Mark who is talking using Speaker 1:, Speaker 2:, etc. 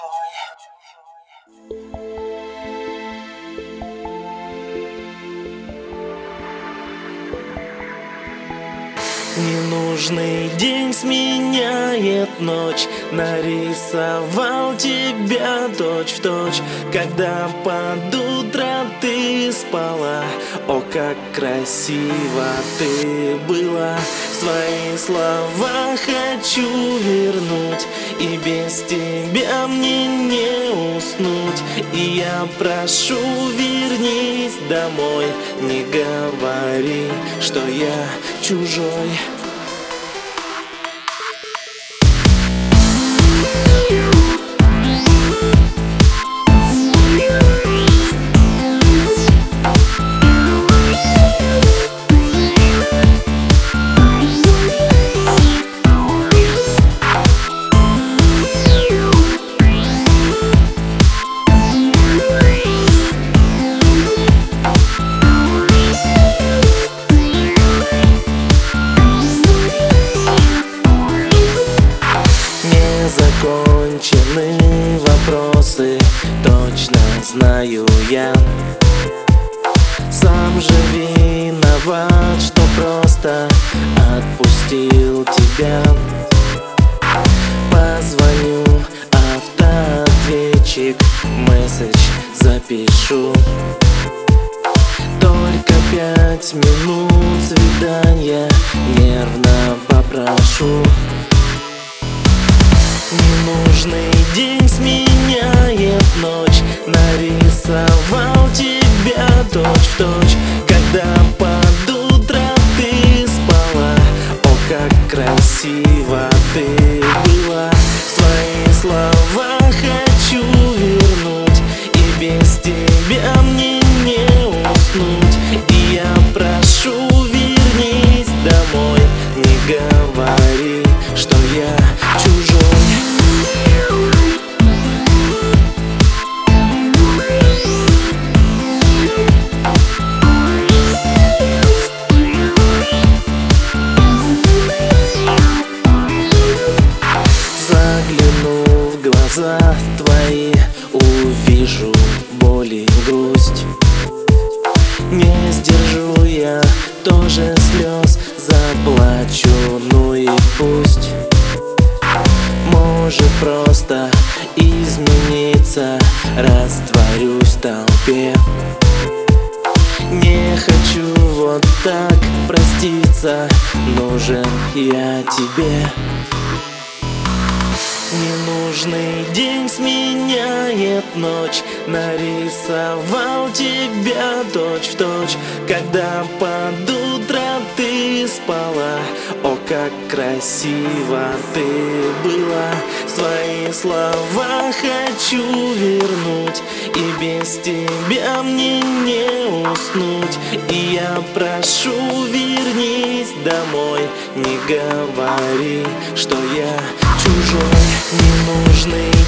Speaker 1: Ненужный день сменяет ночь. Нарисовал тебя точь-в-точь, когда под утро ты спала. О, как красиво ты была. Свои слова хочу вернуть, и без тебя мне не уснуть. И я прошу, вернись домой. Не говори, что я чужой. Закончены вопросы, точно знаю я. Сам же виноват, что просто отпустил тебя. Позвоню, автоответчик, месседж запишу. Только 5 минут свидания, нервно попрошу. Ненужный день сменяет ночь. Нарисовал тебя точь-в-точь, когда под утро ты спала. О, как красиво ты была. Свои слова хочу вернуть, и без тебя мне не уснуть. И я прошу, вернись домой. Не говори, что я чужой. Загляну в глаза твои, увижу боль и грусть. Не сдержу я тоже слез, заплачу, ну и пусть. Может просто измениться, растворюсь в толпе. Не хочу вот так проститься, нужен я тебе. Ненужный день сменяет ночь. Нарисовал тебя точь-в-точь, когда под утро ты спала. О, как красиво ты была. Свои слова хочу вернуть, и без тебя мне не уснуть. И я прошу, вернись домой. Не говори, что я чужой. Ненужный